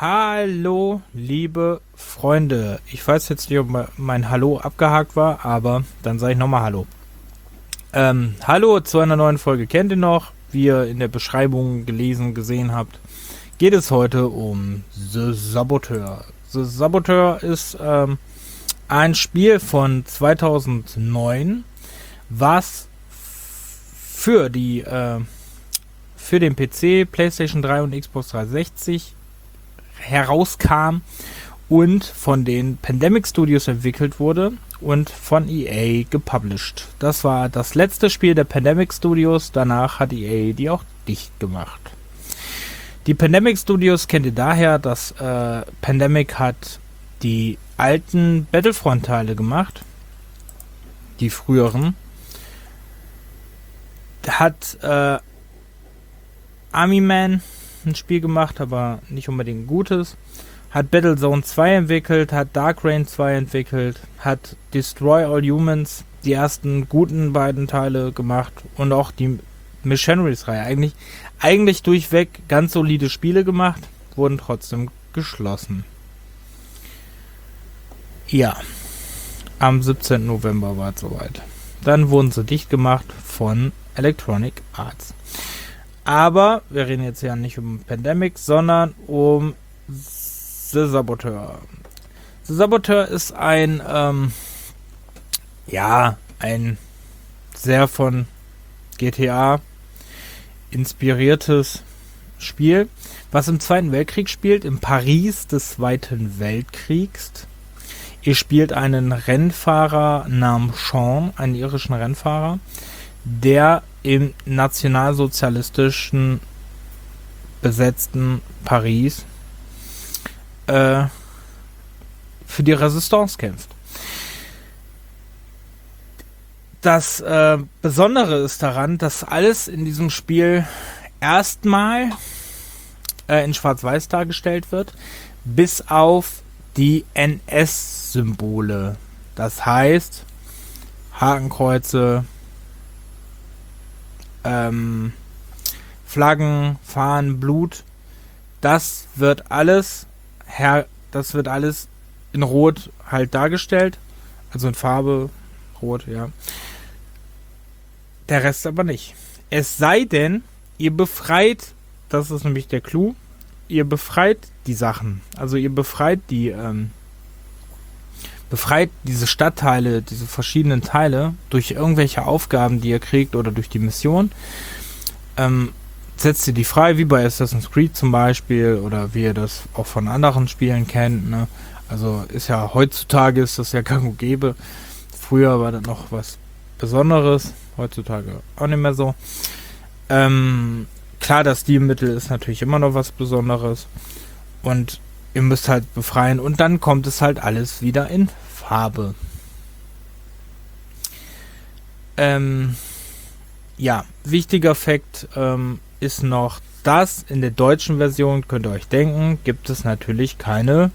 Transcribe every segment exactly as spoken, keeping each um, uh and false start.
Hallo, liebe Freunde. Ich weiß jetzt nicht, ob mein Hallo abgehakt war, aber dann sage ich nochmal Hallo. Ähm, hallo zu einer neuen Folge. Kennt ihr noch? Wie ihr in der Beschreibung gelesen, gesehen habt, geht es heute um The Saboteur. The Saboteur ist ähm, ein Spiel von zweitausendneun, was für die äh, für den P C, PlayStation drei und Xbox dreihundertsechzig herauskam und von den Pandemic Studios entwickelt wurde und von E A gepublished. Das war das letzte Spiel der Pandemic Studios, danach hat E A die auch dicht gemacht. Die Pandemic Studios kennt ihr daher, dass äh, Pandemic hat die alten Battlefront-Teile gemacht, die früheren. Hat äh, Army Man ein Spiel gemacht, aber nicht unbedingt ein gutes. Hat Battlezone zwei entwickelt, hat Dark Reign zwei entwickelt, hat Destroy All Humans, die ersten guten beiden Teile gemacht und auch die Missionaries-Reihe. Eigentlich, eigentlich durchweg ganz solide Spiele gemacht, wurden trotzdem geschlossen. Ja, am siebzehnten November war es soweit. Dann wurden sie dicht gemacht von Electronic Arts. Aber wir reden jetzt ja nicht um Pandemic, sondern um The Saboteur. The Saboteur ist ein, ähm, ja, ein sehr von G T A inspiriertes Spiel, was im Zweiten Weltkrieg spielt, im Paris des Zweiten Weltkriegs. Ihr spielt einen Rennfahrer namens Sean, einen irischen Rennfahrer, der im nationalsozialistischen besetzten Paris äh, für die Resistance kämpft. Das äh, Besondere ist daran, dass alles in diesem Spiel erstmal äh, in Schwarz-Weiß dargestellt wird, bis auf die N S-Symbole. Das heißt, Hakenkreuze, ähm, Flaggen, Fahnen, Blut, das wird alles her, das wird alles in Rot halt dargestellt, also in Farbe Rot, ja. Der Rest aber nicht. Es sei denn, ihr befreit, das ist nämlich der Clou, ihr befreit die Sachen, also ihr befreit die, ähm, befreit diese Stadtteile, diese verschiedenen Teile durch irgendwelche Aufgaben, die ihr kriegt oder durch die Mission. Ähm, setzt ihr die frei, wie bei Assassin's Creed zum Beispiel oder wie ihr das auch von anderen Spielen kennt. Ne? Also ist ja heutzutage ist das ja gang und gäbe. Früher war das noch was Besonderes, heutzutage auch nicht mehr so. Ähm, klar, das Stilmittel ist natürlich immer noch was Besonderes und ihr müsst halt befreien und dann kommt es halt alles wieder in Farbe. Ähm, ja, wichtiger Fakt ähm, ist noch, dass in der deutschen Version, könnt ihr euch denken, gibt es natürlich keine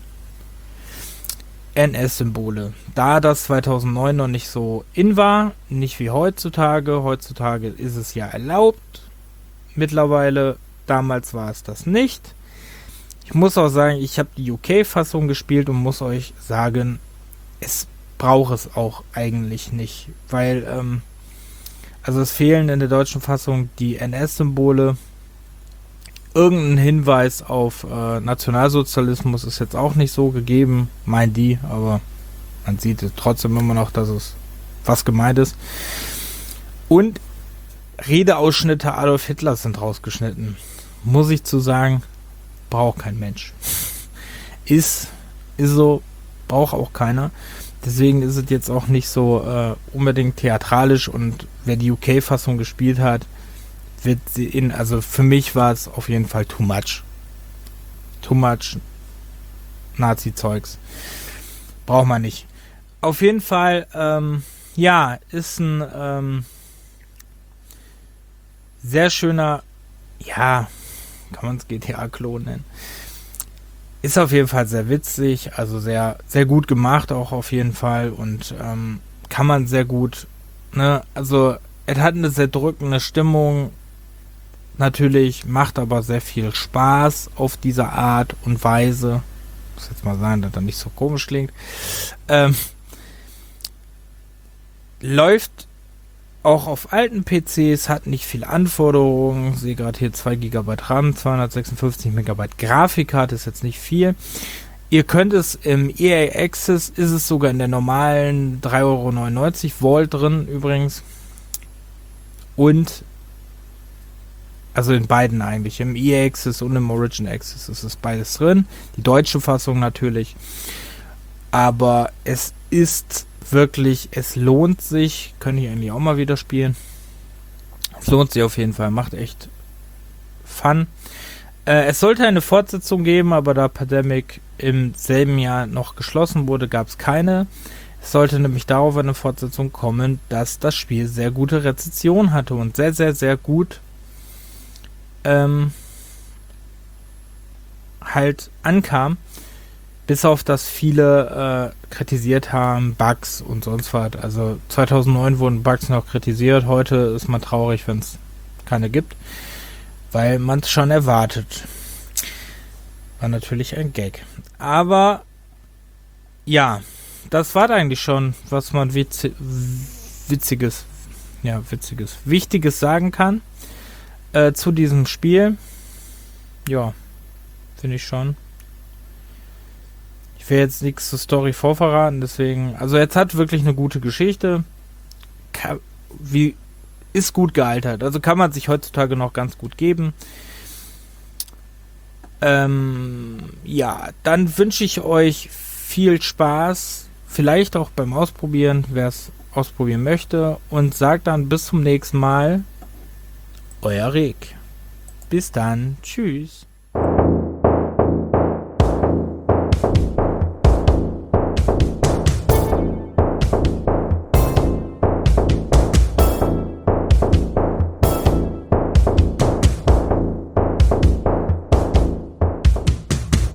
N S-Symbole. Da das zweitausendneun noch nicht so in war, nicht wie heutzutage. Heutzutage ist es ja erlaubt. Mittlerweile, damals war es das nicht. Ich muss auch sagen, ich habe die U K-Fassung gespielt und muss euch sagen, es braucht es auch eigentlich nicht, weil ähm, also es fehlen in der deutschen Fassung die N S-Symbole. Irgendein Hinweis auf äh, Nationalsozialismus ist jetzt auch nicht so gegeben, meint die, aber man sieht trotzdem immer noch, dass es was gemeint ist. Und Redeausschnitte Adolf Hitlers sind rausgeschnitten. Muss ich zu sagen, braucht kein Mensch. Ist, ist so, braucht auch keiner. Deswegen ist es jetzt auch nicht so äh, unbedingt theatralisch und wer die U K-Fassung gespielt hat, wird sie in, also für mich war es auf jeden Fall too much. Too much Nazi-Zeugs. Braucht man nicht. Auf jeden Fall, ähm, ja, ist ein ähm, sehr schöner, ja, kann man es G T A-Klon nennen. Ist auf jeden Fall sehr witzig, also sehr, sehr gut gemacht auch auf jeden Fall und ähm, kann man sehr gut, ne, also es hat eine sehr drückende Stimmung, natürlich, macht aber sehr viel Spaß auf diese Art und Weise. Ich muss jetzt mal sagen, dass das nicht so komisch klingt. Ähm, läuft auch auf alten P Cs, hat nicht viele Anforderungen. Ich sehe gerade hier zwei Gigabyte RAM, zweihundertsechsundfünfzig Megabyte Grafikkarte, ist jetzt nicht viel. Ihr könnt es im E A Access, ist es sogar in der normalen drei Euro neunundneunzig Vault drin übrigens. Und, also in beiden eigentlich, im E A Access und im Origin Access ist es beides drin. Die deutsche Fassung natürlich. Aber es ist wirklich, es lohnt sich, könnte ich eigentlich auch mal wieder spielen. Es lohnt sich auf jeden Fall, macht echt Fun. Äh, es sollte eine Fortsetzung geben, aber da Pandemic im selben Jahr noch geschlossen wurde, gab es keine. Es sollte nämlich darauf eine Fortsetzung kommen, dass das Spiel sehr gute Rezension hatte und sehr, sehr, sehr gut ähm, halt ankam. Bis auf, dass viele äh, kritisiert haben, Bugs und sonst was. Also zweitausendneun wurden Bugs noch kritisiert. Heute ist man traurig, wenn es keine gibt. Weil man es schon erwartet. War natürlich ein Gag. Aber ja, das war eigentlich schon, was man witz witziges, ja, witziges, wichtiges sagen kann äh, zu diesem Spiel. Ja, finde ich schon. Ich will jetzt nichts zur Story vorverraten, deswegen, also jetzt hat wirklich eine gute Geschichte. Ka- wie ist gut gealtert, also kann man sich heutzutage noch ganz gut geben. Ähm, ja, dann wünsche ich euch viel Spaß, vielleicht auch beim Ausprobieren, wer es ausprobieren möchte, und sagt dann bis zum nächsten Mal, euer Rick. Bis dann, tschüss.